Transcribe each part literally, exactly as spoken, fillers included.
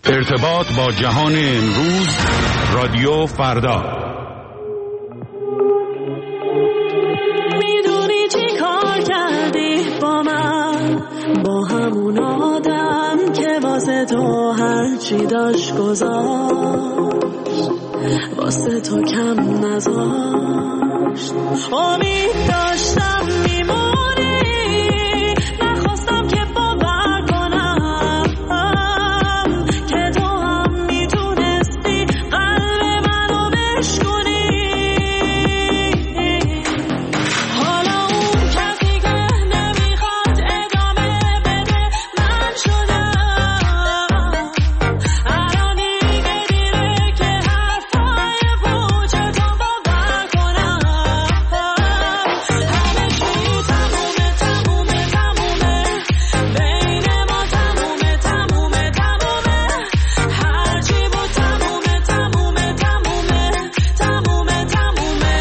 ارتباط با جهان امروز، رادیو فردا. میدونی چی کار کردی با من، با همون آدم که واسه تو هرچی داشت گذاشت، واسه تو کم نذاشت. امید داشتم میمونی، نخواستم که باور کنم که تو هم میتونستی قلب منو بشکنی. حالا اون کسی که نمیخواد ادامه بده من شدم. الان دیگه دیره که حرفای پوچتو باور کنم. همه چی تمومه تمومه تمومه، بین ما تمومه تمومه تمومه، هرچی بود تمومه تمومه تمومه تمومه تمومه.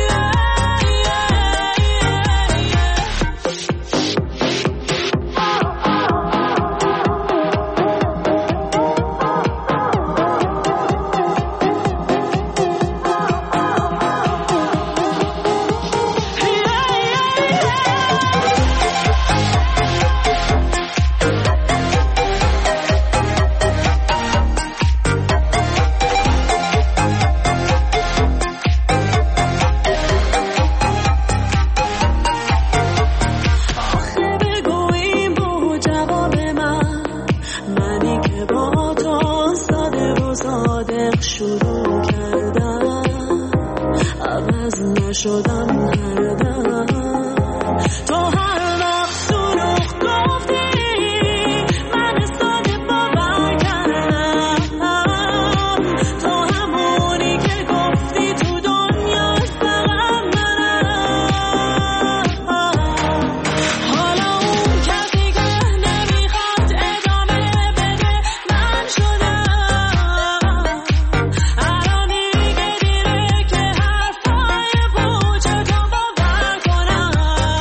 آخه بگو این بود جواب من، منی که با تو ساده و صادق شروع کردم، عوض نشدم هر دم. تو هر وقت دروغ گفتی من ساده باور کردم، تو همونی که گفتی تو دنیا فقط منم. حالا اون کسی که نمیخواد ادامه بده من شدم. الان دیگه دیره که حرفای پوچتو باور کنم.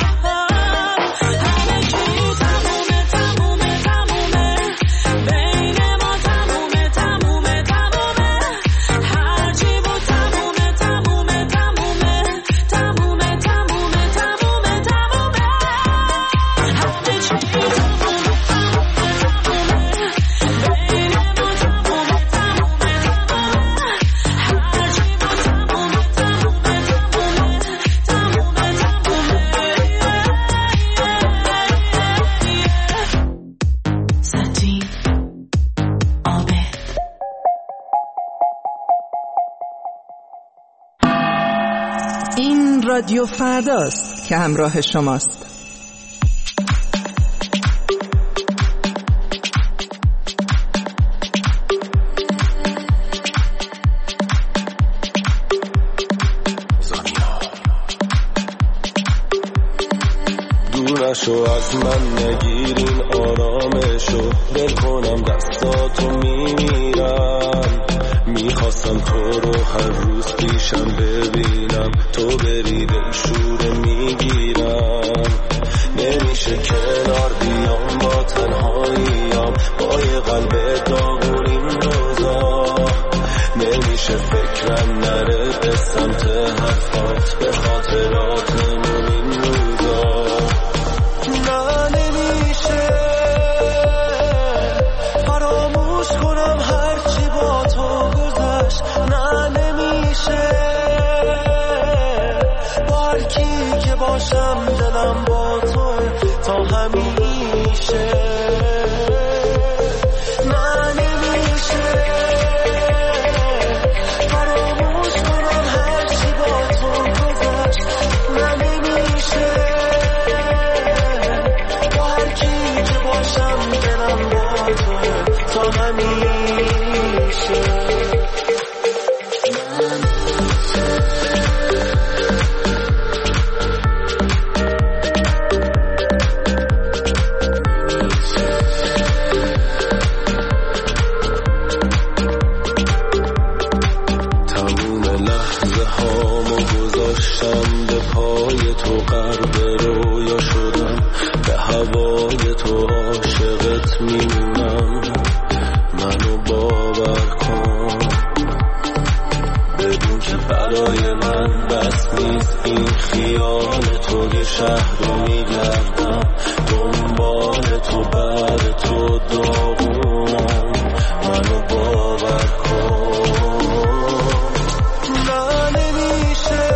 همه چی تمومه تمومه تمومه، بین ما تمومه تمومه تمومه، هرچی بود تمومه تمومه تمومه تمومه تمومه تمومه تمومه. همه چی تمومه تمومه تمومه، بین ما تمومه تمومه ساتین آبه. این رادیو فرداست که همراه شماست. دور نشو از من، نگیرین آرامشو، دل کنم دستاتو میمیرم. میخواستم تو رو هر روز پیشم ببینم، تو بری دل شوره میگیرم. نمیشه کنار بیام با تنهاییم، با یه قلب داغون این روزا. نمیشه فکرم نره به سمت حرفات، به خاطراتمون این روزا. نه نمیشه فراموش کنم هرچی با تو گذشت. نه نمیشه با هر کی که باشم دلم با تو تا همیشه. نه نمیشه فراموش کنم هرچی با تو گذشت. نه نمیشه با هر کی که باشم دلم با تو تا همیشه. شهر رو میگردم دنبال تو بعد تو داغونم منو باور کن نه نمیشه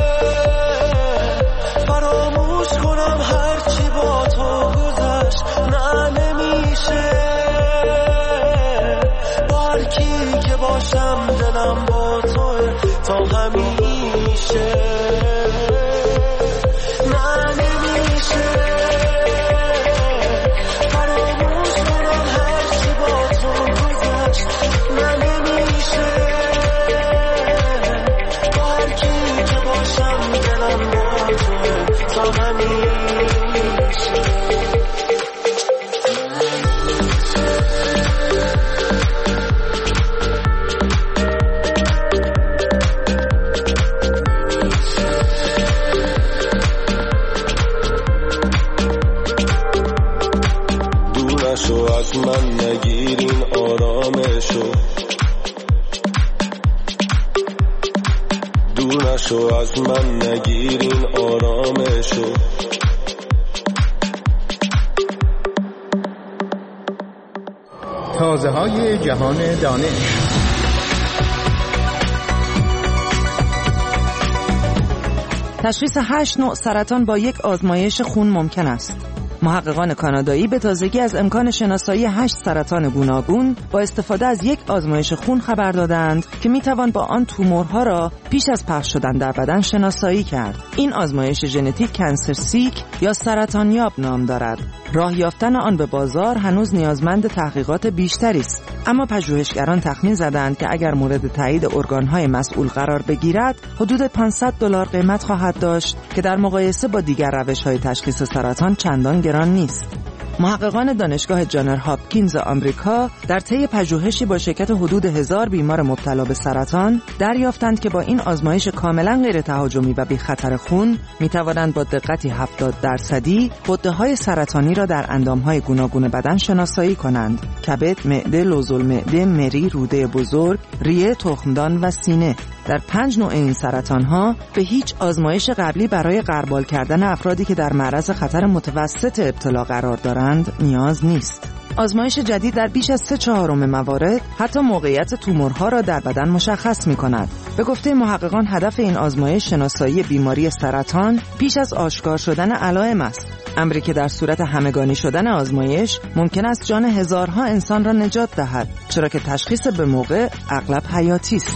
فراموش کنم هرچی با تو گذشت نه نمیشه با هر کی که باشم دلم با توه تا همیشه از من نگیرین آرامشو دور نشو از من نگیرین آرامشو تازه های جهان دانش. تشخیص هشت نوع سرطان با یک آزمایش خون ممکن است. محققان کانادایی به تازگی از امکان شناسایی هشت سرطان گوناگون با استفاده از یک آزمایش خون خبر دادند که میتوان با آن تومورها را پیش از پخش شدن در بدن شناسایی کرد. این آزمایش ژنتیک کانسر سیک یا سرطانیاب نام دارد. راه یافتن آن به بازار هنوز نیازمند تحقیقات بیشتری است، اما پژوهشگران تخمین زدند که اگر مورد تایید ارگان‌های مسئول قرار بگیرد حدود پانصد دلار قیمت خواهد داشت که در مقایسه با دیگر روش‌های تشخیص سرطان چندان گران نیست. محققان دانشگاه جان هاپکینز آمریکا در طی پژوهشی با شرکت حدود هزار بیمار مبتلا به سرطان دریافتند که با این آزمایش کاملا غیر تهاجمی و بی خطر خون می توانند با دقتی هفتاد درصدی غده‌های سرطانی را در اندام‌های گوناگون بدن شناسایی کنند: کبد، معده، لوزالمعده، مری، روده بزرگ، ریه، تخمدان و سینه. در پنج نوع این سرطان‌ها به هیچ آزمایش قبلی برای غربال کردن افرادی که در معرض خطر متوسط ابتلا قرار دارند نیاز نیست. آزمایش جدید در بیش از سه چهارم موارد حتی موقعیت تومورها را در بدن مشخص می‌کند. به گفته محققان هدف این آزمایش شناسایی بیماری سرطان پیش از آشکار شدن علائم است. امری که در صورت همگانی شدن آزمایش ممکن است جان هزارها انسان را نجات دهد، چرا که تشخیص به موقع اغلب حیاتی است.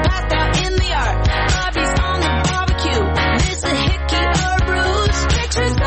Pictures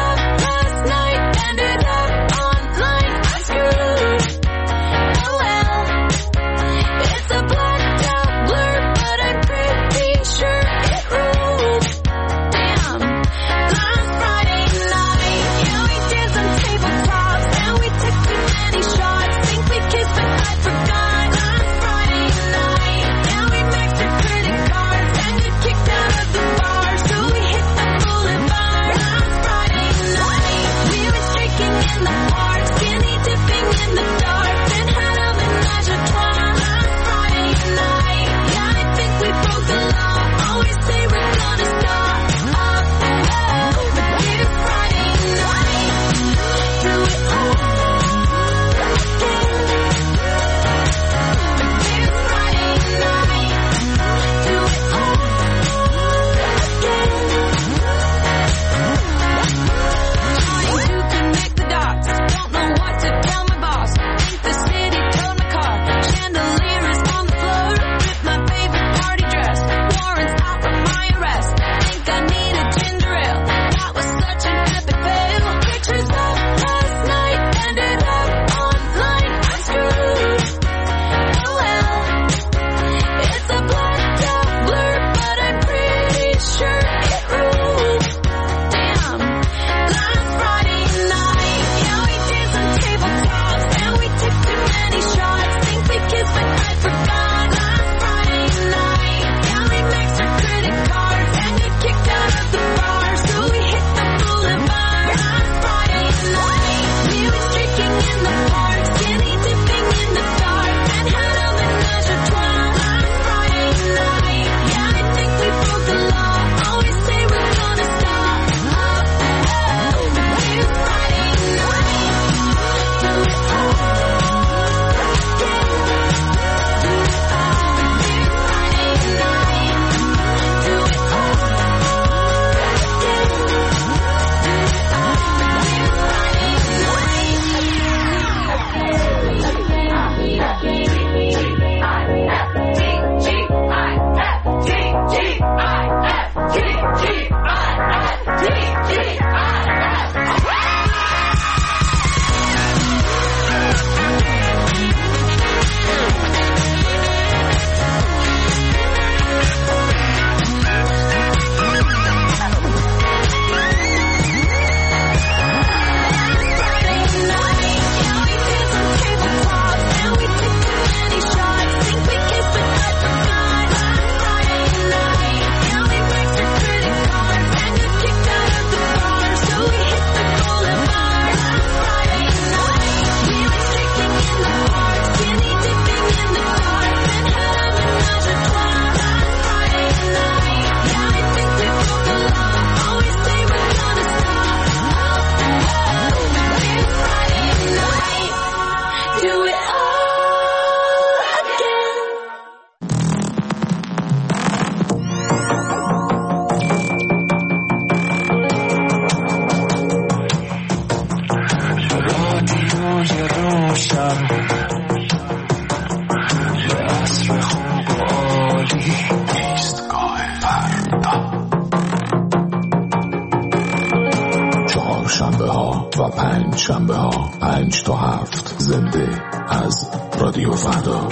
و پنج شنبه ها پنج تا هفت زنده از رادیو فردا.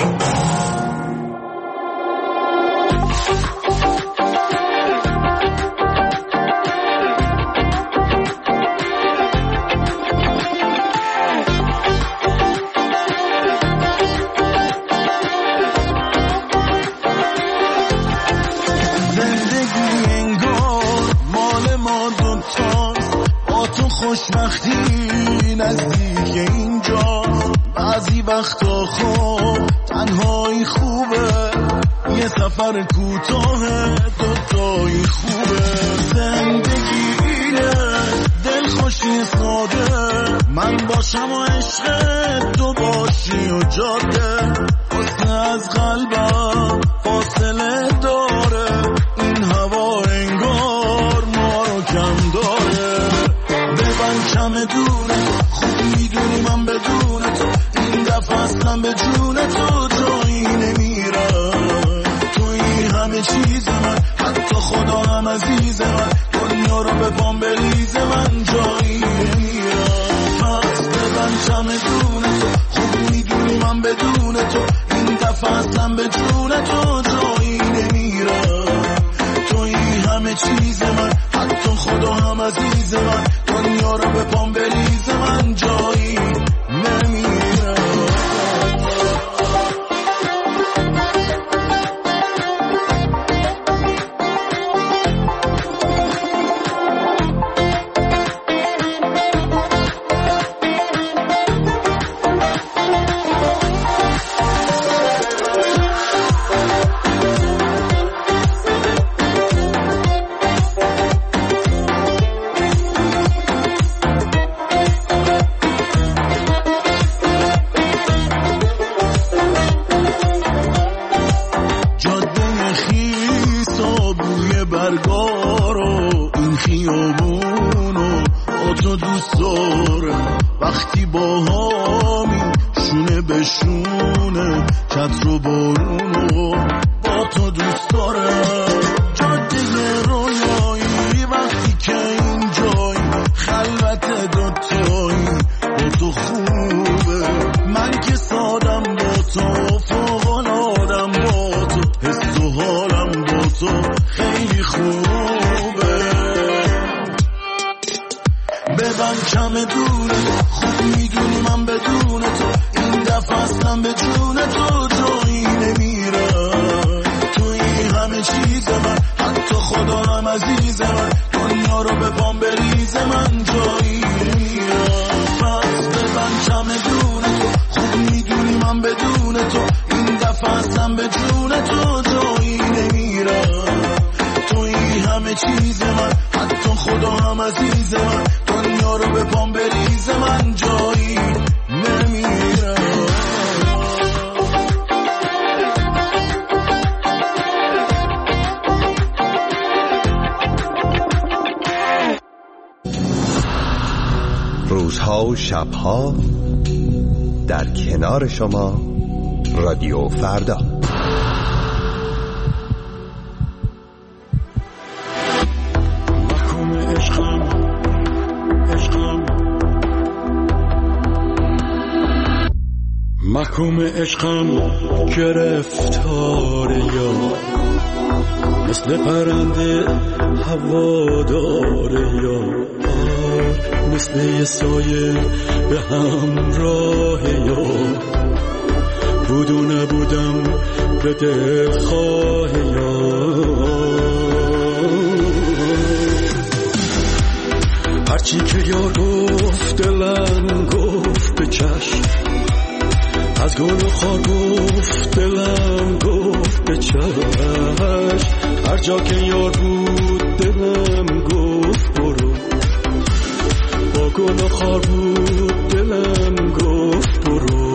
خوشبختی نزدیک اینجاست، بعضی وقتا خوب تنهایی خوبه، یه سفر کوتاه دوتایی خوبه. زندگی اینه دلخوشی ساده، من باشم و عشق تو باشی و جاده، حسن از قلبم فاصله داره، این هوا انگار ما رو کم داره. کم دونه خوب میدونی من بدون تو این دفعه اصلا به جون تو جایی نمیرم. توی همه چیز من، حتی خدا هم عزیز من، دنیا رو به پام بریز من جایی نمیرم. پس ببن کم دونه تو خوب میدونی من بدون تو این دفعه اصلا به جون تو جایی نمیرم. توی همه چیز من، حتی خدا هم عزیز من، دنیا رو به پام بریز من جایی نمیرم. وقتی با هامی شونه به شونه چتر و بارونو با تو دوست دارم. جاده رویایی وقتی که اینجایی خلوت دوتایی با تو خوبه. من که سادم با تو فوق‌العاده‌ام با تو، حس و حالم با تو خیلی خوبه. ببن کم دونه خوب میدونی من بدون تو این دفعه اصلا به جون تو جایی نمیرم. توی همه چیز من، حتی خدا هم عزیز من، دنیا رو به پام بریز من جایی نمیرم. پس ببن کم دونه تو خوب میدونی من بدون تو این دفعه اصلا به جون تو جایی نمیرم. توی همه چیز من، حتی خدا هم عزیز من، دنیا رو به پام بریز من جایی نمیرم. روزها و شبها در کنار شما رادیو فردا. محکوم عشقم گرفتار یا مثل پرنده هوادار یا مثل یه سایه به همراه یا بود و نبودم به دلخواه یا هرچی که یار گفت دلم گفت به چشم، از گل و خار گفت دلم گفت به چشم، هر جا که یار بود دلم گفت برو، با گل و خار بود دلم گفت برو.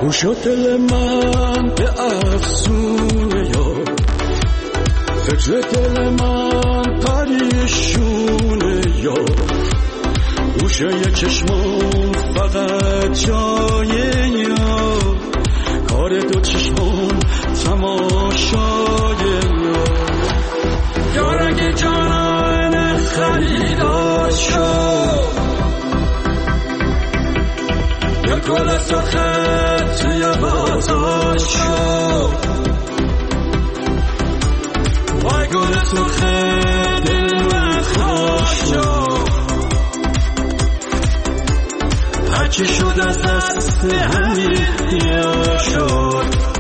گوش و دل من به افسونه یار، فکر دل من پریشونه یار، گوشه چشمام فقط جای یار، کار دو چشمام تماشای یار. یار اگه جانان خریدار شد، یا گل سرخت توی بازار شد، وای گل سرخت دل من خواهد شد، هرچی شد از دست همین یا شد.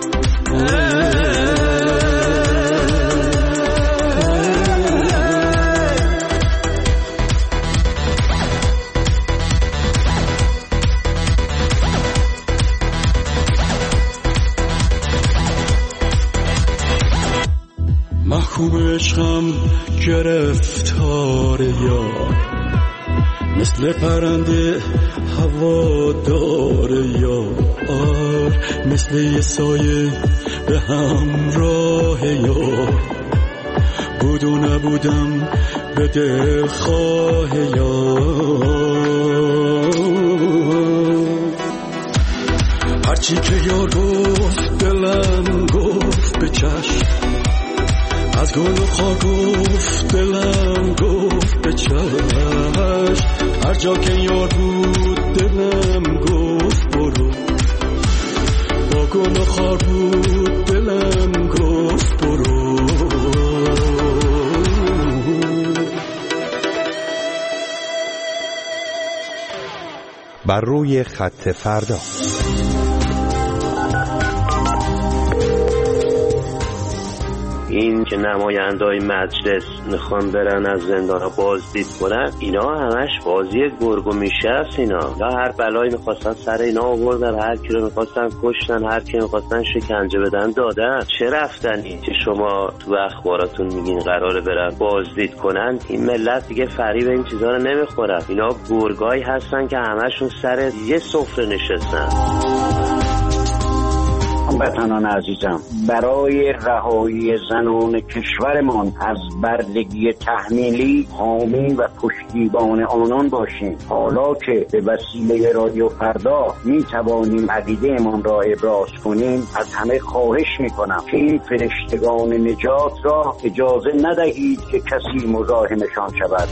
محکوم عشقم گرفتار یار، مثل پرنده هوادار یار، مثل یه سایه به همراه یار، بود و نبودم به دلخواه یار. هرچی که یار گفت دلم گفت به چشم، از گل و خار گفت دلم گفت به چشم، هر جا که یار بود دلم گفت برو، با گل و خار بود دلم گفت برو. بر روی خط فردا. این که نماینده‌های مجلس میخوان برن از زندان‌ها بازدید کنن، اینا همش بازی گرگ و میشه است. اینا لا هر بلایی میخواستن سر اینا آوردن، هر کی رو میخواستن کشتن، هر کی میخواستن شکنجه بدن دادن. چه رفتنی که شما تو اخباراتون میگین قراره برن بازدید کنن؟ این ملت دیگه فریب این چیزا رو نمیخورن. اینا گرگایی هستن که همشون سر یه سفره نشستن. هموطنان عزیزم، برای رهایی زنان کشورمان از بردگی تحمیلی حامی و پشتیبان آنان باشیم. حالا که به وسیله رادیو فردا می توانیم عقیده‌مان را ابراز کنیم، از همه خواهش می کنم که این فرشتگان نجات را اجازه ندهید که کسی مزاحمشان شود.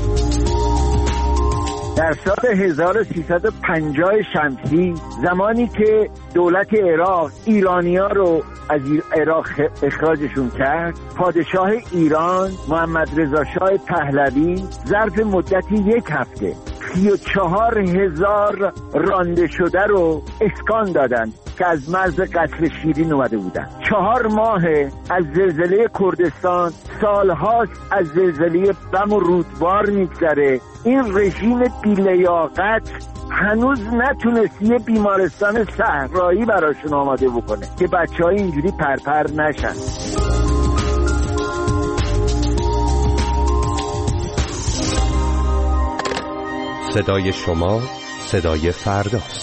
در سال هزار و سیصد و پنجاه شمسی، زمانی که دولت عراق ایرانی‌ها رو از عراق اخراجشون کرد، پادشاه ایران محمد رضا شاه پهلوی ظرف مدتی یک هفته سی و چهار هزار رانده شده رو اسکان دادن که از مرز قصر شیرین اومده بودن. چهار ماه از زلزله کردستان، سالهاست از زلزله بم و رودبار میگذره. این رژیم بی‌لیاقت هنوز نتونست یه بیمارستان صحرایی براشون آماده بکنه که بچه‌ها اینجوری پرپر نشن. صدای شما صدای فرداست.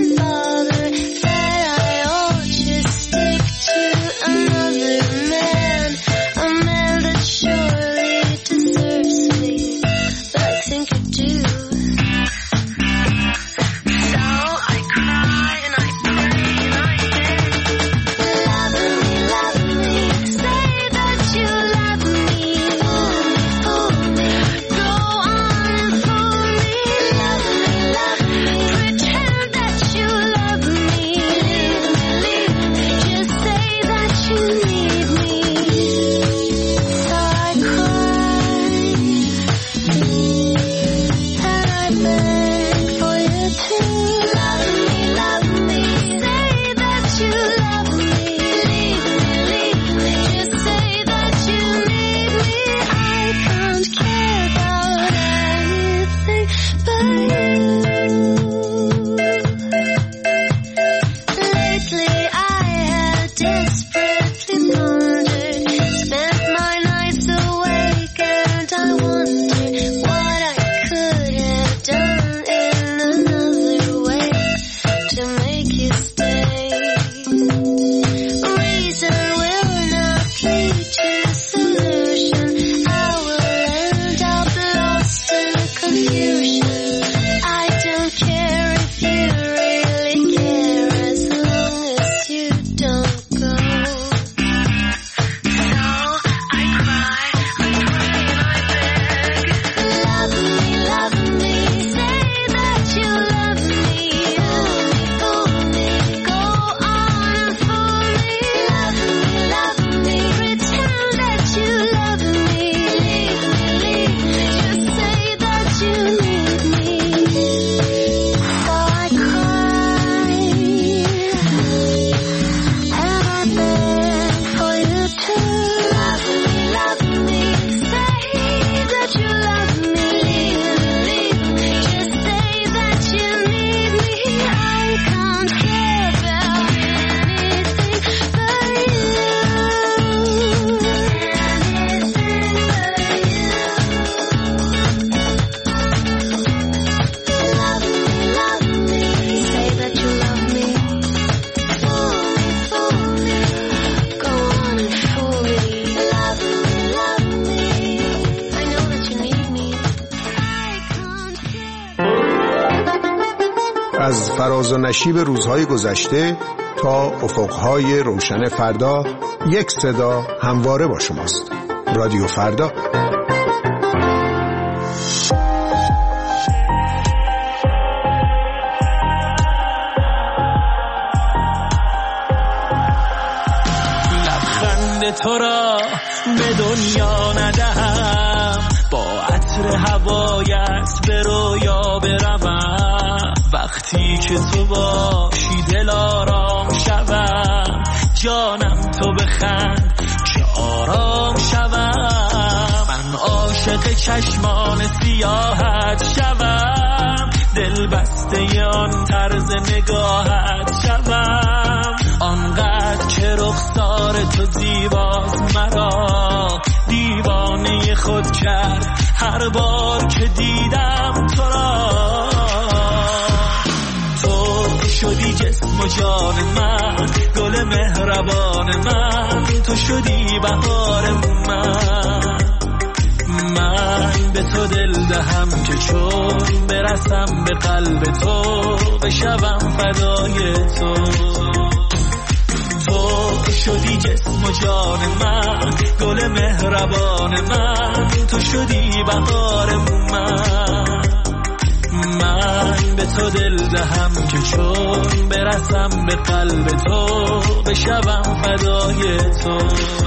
Another man از فراز و نشیب روزهای گذشته تا افقهای روشن فردا، یک صدا همواره با شماست. رادیو فردا. لبخند تو را به دنیا ندهم، با عطر هوایت به رویا بروم. وقتی که تو باشی دل آرام شوم، جانم تو بخند که آرام شوم. من عاشق چشمان سیاحت شوم، دل بسته آن طرز نگاهت شوم. آنقدر که رخسار تو زیباست مرا دیوانه خود کرد هر بار که دیدم تو را. تو شدی جسم و جان من، گل مهربان من، تو شدی بهار من. من به تو دل دهم که چون برسم به قلب تو بشوم فدای تو. تو شدی جسم و جان من، گل مهربان من، تو شدی بهار من. من به تو دل دهم که چون برسم به قلب تو بشوم فدای تو.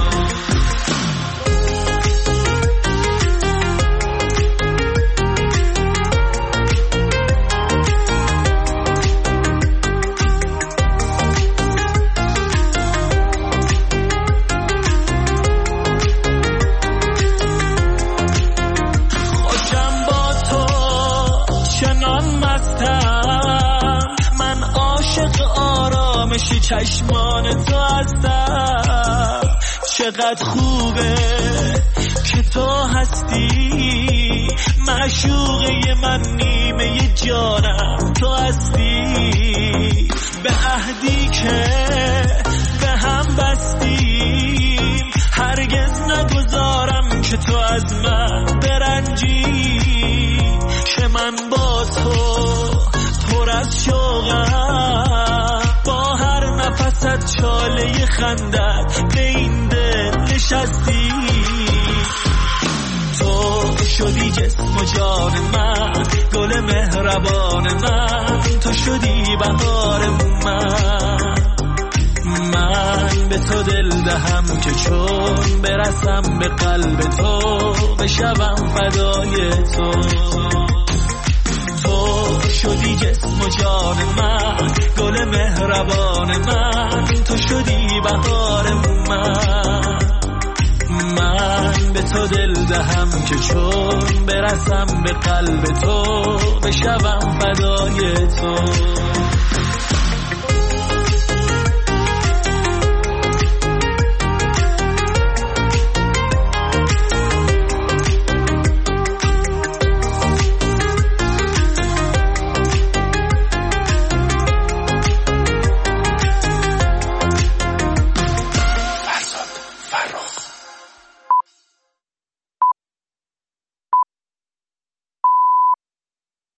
چشمان تو هستم، چقدر خوبه که تو هستی. معشوقه من نیمه جانم تو هستی. به عهدی که به هم بستیم هرگز نگذارم که تو از من برنجی. که من با تو پر از شوقم، با هر نفست چاله خندت به این دل نشستی. تو شدی جسم و جان من، گل مهربان من، تو شدی بهار من. من به تو دل دهم که چون برسم به قلب تو بشوم فدای تو. تو شدی جسم و جان من، گل مهربان من، تو شدی بهار من. من به تو دل دهم که چون برسم به قلب تو بشوم فدای تو.